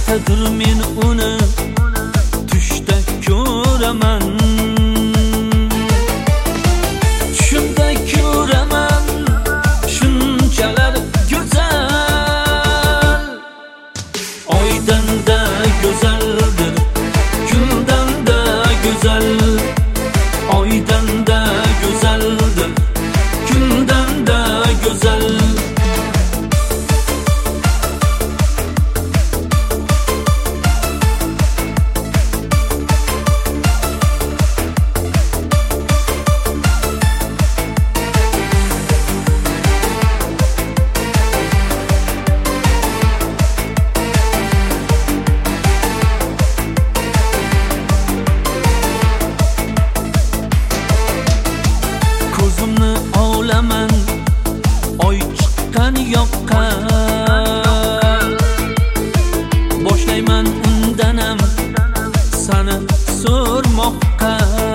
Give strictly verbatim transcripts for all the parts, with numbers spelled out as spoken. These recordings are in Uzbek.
aytadir men uni tushda ko'raman, tushimda ko'raman shunchalar go'zal. Oydan-da go'zaldir, kundan-da go'zal. Oydan-da go'zaldir, kundan-da go'zal. Ko'zimni ovlaman oy chiqqan yoqqa, boshlayman undanam sani so'rmoqqa.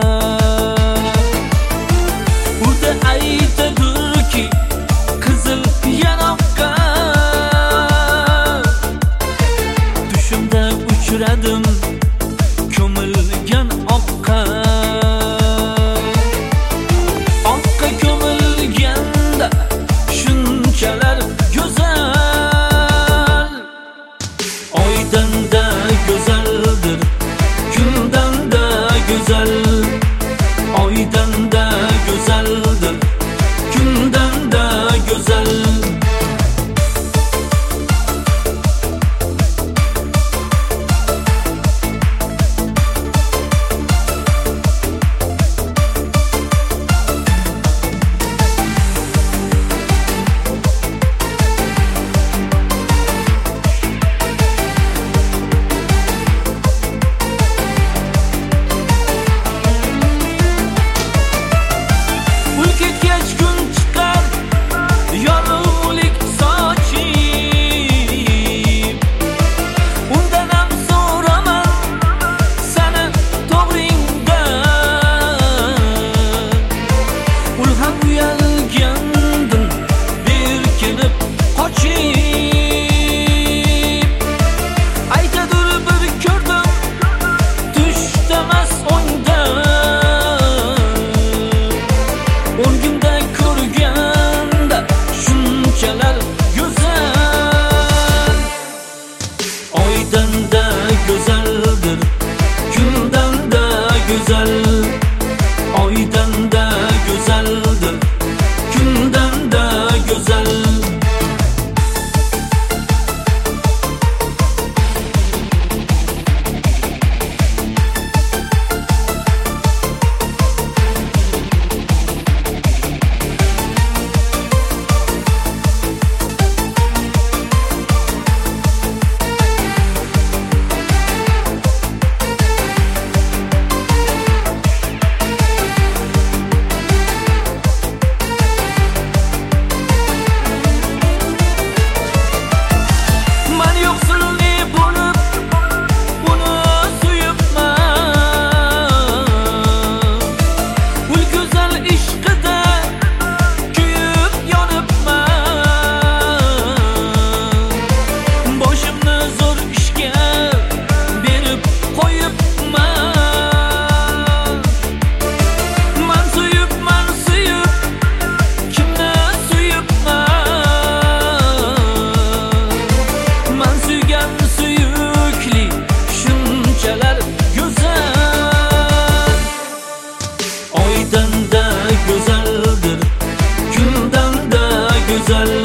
Uda aytadirki qizil yanoqqa, tushimda uchradim ko'milgan oqqa. Shunchalar go'zal. Oydan-da go'zaldir, kundan-da go'zal. Oydan-da go'zaldir, kundan-da go'zal. Oydan-da go'zaldir, kundan-da go'zal. Oydan-da go'zaldir, kundan-da go'zal. Oydan-da go'zaldir, kundan-da go'zal.